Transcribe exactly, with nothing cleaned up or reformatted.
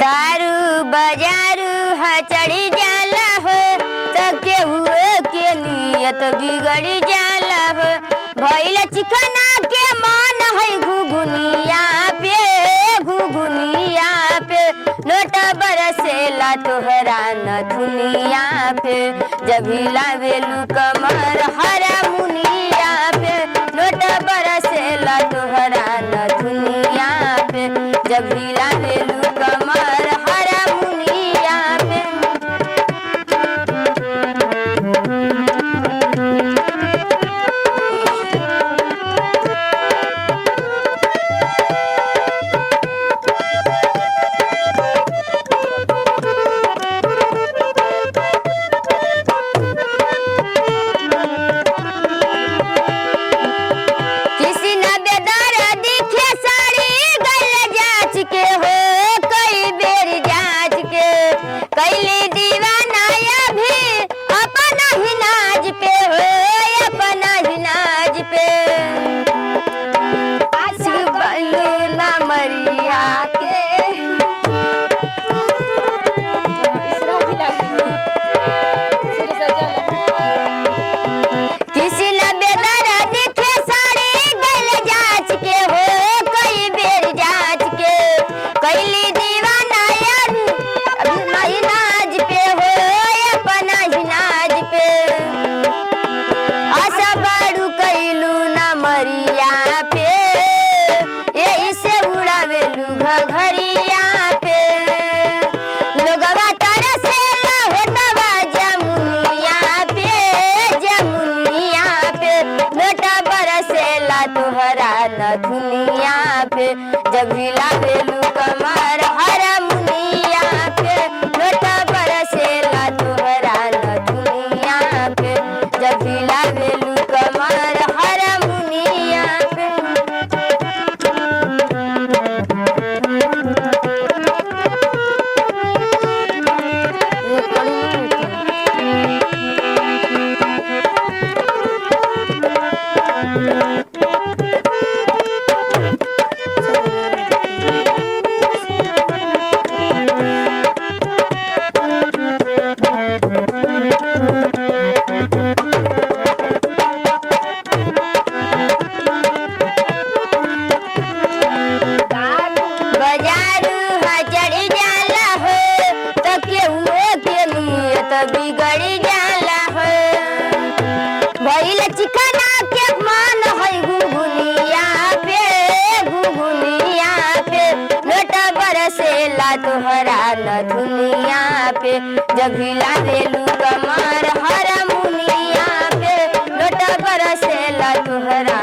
दारू बाजारू हा चढ़ी जाला हो तो केहू के नियत बिगड़ी जाला हो। भइल चिकना के मन है घुघुनिया पे घुघुनिया पे नोट बरसेला तोहरा नथुनिया पे जब हिलावेलू कमर हरा मुनिया पे नोट बरसेला तोहरा नथुनिया पे जब हिलावेलू कमर हरा मुनिया पे। किसी न बेदर दिखे साड़ी गल जाच के हो कई बेर जाच के कैली दीवाना या भी अपना ही नाज पे हो अपना ही नाज पे आशिक बनू ना मरिया के। किसी न बेदर दिखे साड़ी गल जाच के हो कई बेर जाच के कैली दीवाना यार अपना ही नाज पे हो अपना ही नाज पे आशा बारू कैलू ना मरिया पे यही से उड़ावेलू घघरिया पे लोगवा तरसेला होतवा जमुनिया पे जमुनिया पे नोटा बरसेला तोहरा नथुनिया पे जब हिलावेलू कमर हरा मुनिया पे नोटा बरसेला तोहरा नथुनिया पे जब हिलावेलू कमर हरा मुनिया पे। बाजारू हा चढ़ी जाला हो तो केहू के नियत बिगड़ी जाला हो। भइल चिकना के मन है घुघुनिया पे घुघुनिया पे नोट बरसेला तोहरा नथुनिया पे जब हिलावेलू कमर हरा मुनिया पे नोट बरसेला तोहरा